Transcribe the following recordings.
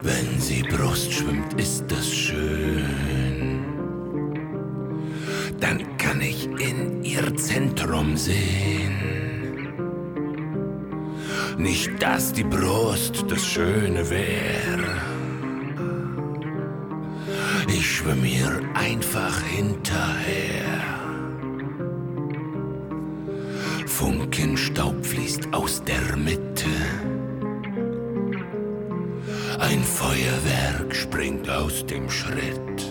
Wenn sie Brust schwimmt, ist das schön. Dann kann ich in ihr Zentrum sehen. Nicht, dass die Brust das Schöne wär. Ich schwimm ihr einfach hinterher. Funkenstaub fließt aus der Mitte. Ein Feuerwerk springt aus dem Schritt.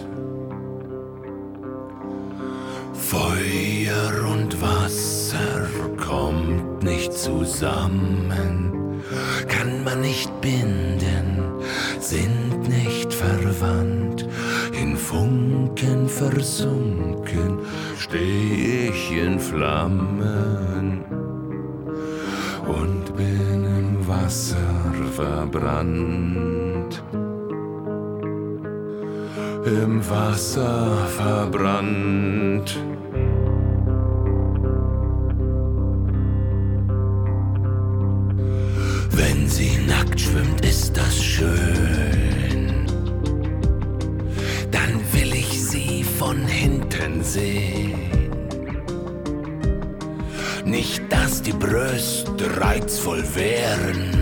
Feuer und Wasser kommt nicht zusammen, kann man nicht binden, sind nicht verwandt. In Funken versunken steh ich in Flammen und bin im Wasser verbrannt. Im Wasser verbrannt. Wenn sie nackt schwimmt, ist das schön. Dann will ich sie von hinten sehen. Nicht, dass die Brüste reizvoll wären.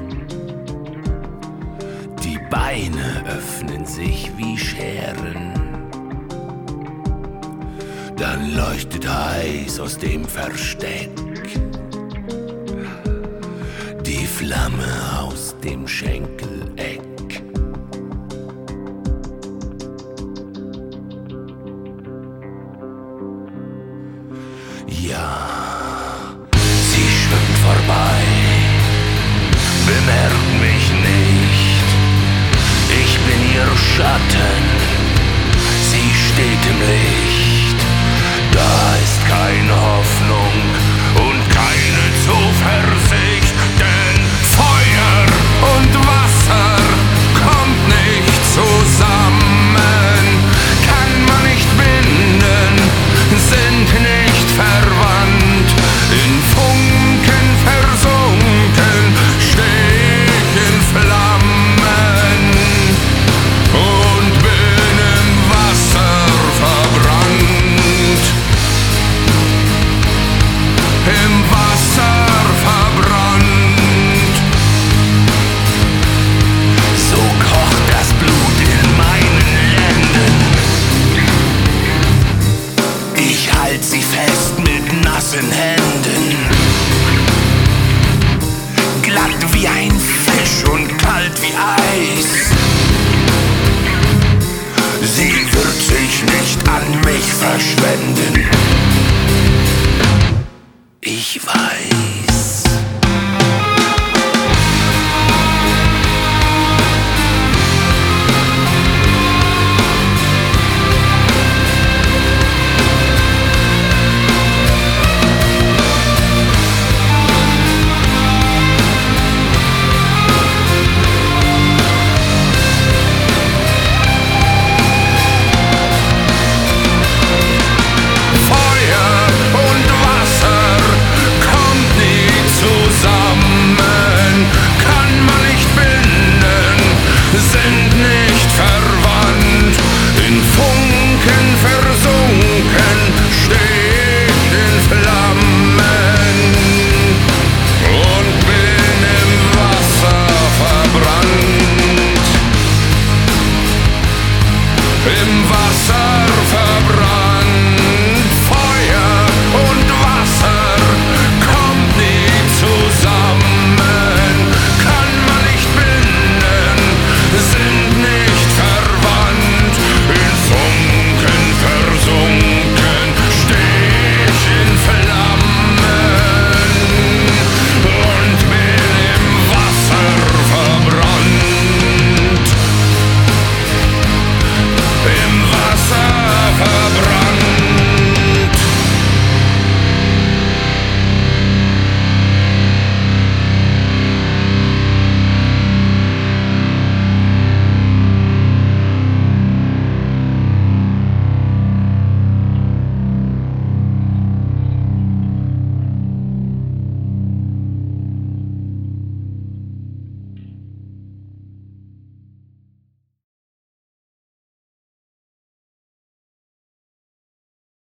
Die Beine öffnen sich wie Scheren. Dann leuchtet heiß aus dem Versteck die Flamme aus dem Schenkeleck. Ja, sie schwimmt vorbei, bemerkt mich nicht. Ich bin ihr Schatten, sie steht im Licht. Da ist keine Hoffnung und keine Zuversicht, denn Feuer und Wasser kommt nicht zusammen, kann man nicht binden, sind nicht verwandt. In Funken versunken steh ich in Flammen und bin im Wasser verbrannt. Im Wasser verbrannt. So kocht das Blut in meinen Lenden. Ich halt sie fest mit nassen Händen. Glatt wie ein Fisch und kalt wie Eis. Sie wird sich nicht an mich verschwenden. Ich weiß. Im Wasser